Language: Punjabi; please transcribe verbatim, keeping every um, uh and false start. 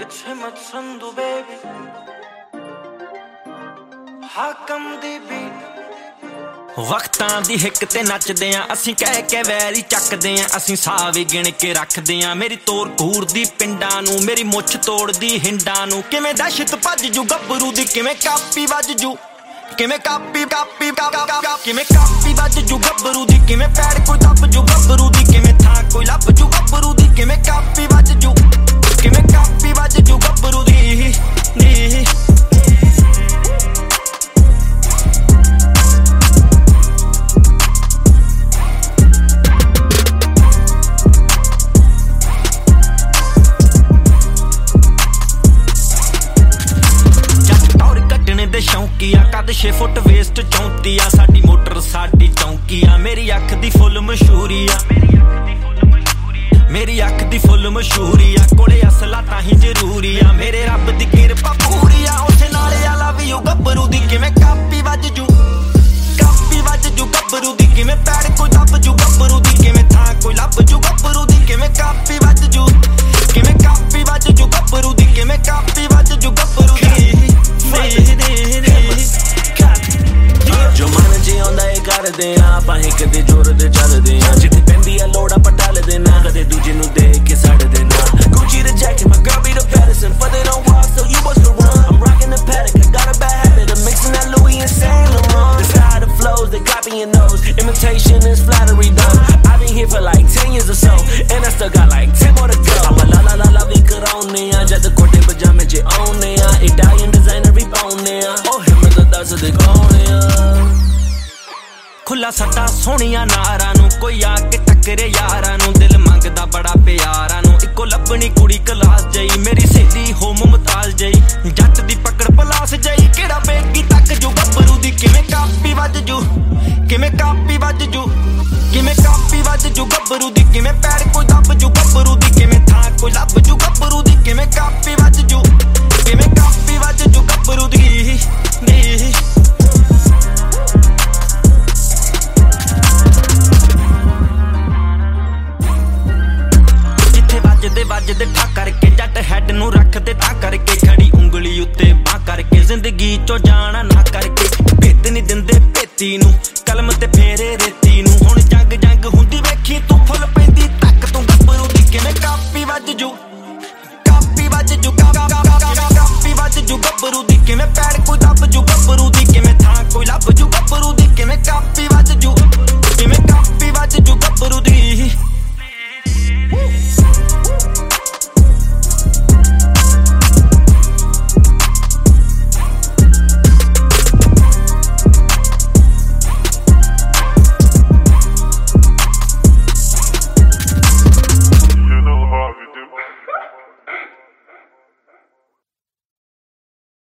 Himmat Sandhu baby ਹਾਕਮ ਦੀ ਬੀਟ ਵਕਤਾਂ ਦੀ ਹਿੱਕ ਤੇ ਨੱਚਦੇ ਆਂ ਅਸੀਂ ਕਹਿ ਕੇ ਵੈਰੀ ਚੱਕਦੇ ਆਂ ਅਸੀਂ ਸਾਹ ਵੀ ਗਿਣ ਕੇ ਰੱਖਦੇ ਆਂ ਮੇਰੀ ਤੋਰ ਘੂਰਦੀ ਪਿੰਡਾਂ ਨੂੰ ਮੇਰੀ ਮੁੱਛ ਤੋੜਦੀ ਹਿੰਡਾਂ ਨੂੰ ਕਿਵੇਂ ਦਹਿਸ਼ਤ ਭੱਜ ਜੂ ਗੱਭਰੂ ਦੀ ਕਿਵੇਂ ਕਾਪੀ ਵੱਜ ਜੂ ਕਿਵੇਂ ਕਾਪੀ ਕਾਪੀ ਕਿਵੇਂ ਕਾਪੀ ਵੱਜ ਜੂ ਗੱਭਰੂ ਦੀ ਕਿਵੇਂ ਪੈੜ ਕੋਈ ਦੱਬ ਜੂ ਗੱਭਰੂ ਦੀ ਕਿਵੇਂ ਥਾਂ ਕੋਈ ਲੱਭ ਜੂ ਗੱਭਰੂ ਦੀ ਕਿਵੇਂ ਕਾਪੀ ਵੱਜ ਜੂ ਕਿਵੇਂ ਕਾਪੀ ਵੱਜ ਜੂ ਗੱਭਰੂ ਦੀ ਨੀ शौकिया कद छे फुट वेस्ट चौंती आ साडी मोटर साडी चौंकी आ मेरी अख दी फुल मशहूरी आ मेरी अख दी फुल मशहूरी आ कोले असला ताही जरूरी आ मेरे रब दी किरपा पूरी आ उसे नाले आ लव यू गब्बरू दी किवें कापी वज जू कापी वज जू गब्बरू दी किवें पैड़ कोई दब जू गब्बरू दी किवें थां कोई लभ जू गब्बरू दी किवें कापी वज जू किवें कापी वज जू गब्बरू दी किवें कापी वज जू गब्बरू दी जो मन जी आंदा ए करदे आ ਆਪਾਂ ਇੱਕ ਦੇ ਜ਼ੋਰ ਤੇ ਚੱਲਦੇ ਆ ਜਿੱਥੇ ਪੈਂਦੀ ਆ ਲੋੜ ਆਪਾਂ ਟੱਲਦੇ ਨਾ ਕਦੇ ਦੂਜੇ ਨੂੰ ਦੇਖ ਕੇ ਸੜਦੇ ਨਾ Gucci the jacket my girl be the Patterson but they don't walk so you must run I'm rocking the paddock I got a bad habit of mixing that Louis and Saint Laurent the style the flows they copying those imitation is flattery done I've been here for like ten years or so and I still got like ten more to go I'm a la la la la ਵੀ ਕਰਾਉਨੇ ਆ ਜਦ ਕੋਟੇ ਪਜਾਮੇ ਚ ਆਉਨੇ ਆ Italian designer ਵੀ ਪਾਉਨੇ ਆ ਉਹ ਹਿੰਮਤ ਤਾਂ ਦੱਸ ਦੇ ਕੌਣ ਆ ਖੁੱਲਾ ਸੱਟਾ ਸੋਹਣੀਆਂ ਨਾਰਾਂ ਨੂੰ ਕੋਈ ਆ ਕੇ ਟੱਕਰੇ ਯਾਰਾਂ ਨੂੰ ਦਿਲ ਮੰਗਦਾ ਬੜਾ ਪਿਆਰਾਂ ਨੂੰ ਇੱਕੋ ਲੱਭਣੀ ਕੁੜੀ ਕਲਾਸ ਜਈ ਮੇਰੀ ਸਹੇਲੀ ਹੋ ਮੁਮਤਾਜ਼ ਜਈ ਜੱਟ ਦੀ ਪਕੜ ਪਲਾਸ ਜਈ ਕਿਹੜਾ ਬੇਗੀ ਤੱਕ ਜੂ ਗੱਭਰੂ ਦੀ ਕਿਵੇਂ ਕਾਪੀ ਵੱਜ ਜੂ ਕਿਵੇਂ ਕਾਪੀ ਵੱਜ ਜੂ ਕਿਵੇਂ ਕਾਪੀ ਵੱਜ ਜੂ ਗੱਭਰੂ ਦੀ ਕਿਵੇਂ ਪੈੜ ਕੋਈ ਦੱਬ ਜੂ ਗੱਭਰੂ ਦੀ ਕਿਵੇਂ ਥਾਂ ਕੋਈ ਲੱਭ ਜੂ ਗੱਭਰੂ ਦੀ ਕਿਵੇਂ ਕਾਪੀ ਵੱਜ ਜੂ ਕਿਵੇਂ ਕਾਪੀ ਵੱਜ ਜੂ ਗੱਭਰੂ ਦੀ ਨੀ ਵੱਜਦੇ ਵੱਜਦੇ ਠਾ ਕਰਕੇ ਜੱਟ ਹੈਡ ਨੂੰ ਰੱਖਦੇ ਤਾਂ ਕਰਕੇ ਖੜੀ ਉਂਗਲੀ ਉੱਤੇ ਬਾਹ ਕਰਕੇ ਜ਼ਿੰਦਗੀ ਚੋਂ ਜਾਣਾ ਨਾ ਕਰਕੇ ਭੇਤ ਨਹੀਂ ਦਿੰਦੇ ਭੇਤੀ ਨੂੰ ਕਲਮ ਤੇ ਫੇਰੇ ਰੇਤੀ ਨੂੰ ਹੁਣ ਜੰਗ ਜੰਗ ਹੁੰਦੀ ਵੇਖੀ ਤੂੰ ਫੁੱਲ ਪੈਂਦੀ ਤੱਕ ਤੂੰ ਗੱਭਰੂ ਦੀ ਕਿਵੇਂ ਕਾਪੀ ਵੱਜ ਜੂ ਕਾਪੀ ਵੱਜ ਜੂ ਕਾਪੀ ਵੱਜ ਜੂ ਗੱਭਰੂ ਦੀ ਕਿਵੇਂ ਪੈੜ ਕੋਈ ਦੱਬ ਜੂ ਗੱਭਰੂ ਦੀ ਕਿਵੇਂ ਥਾਂ ਕੋਈ ਲੱਭ ਜੂ ਗੱਭਰੂ ਦੀ ਕਿਵੇਂ ਕਾਪੀ ਵੱਜ ਜੂ ਕਿਵੇਂ ਕਾਪੀ ਵੱਜ ਜੂ ਗੱਭਰੂ ਦੀ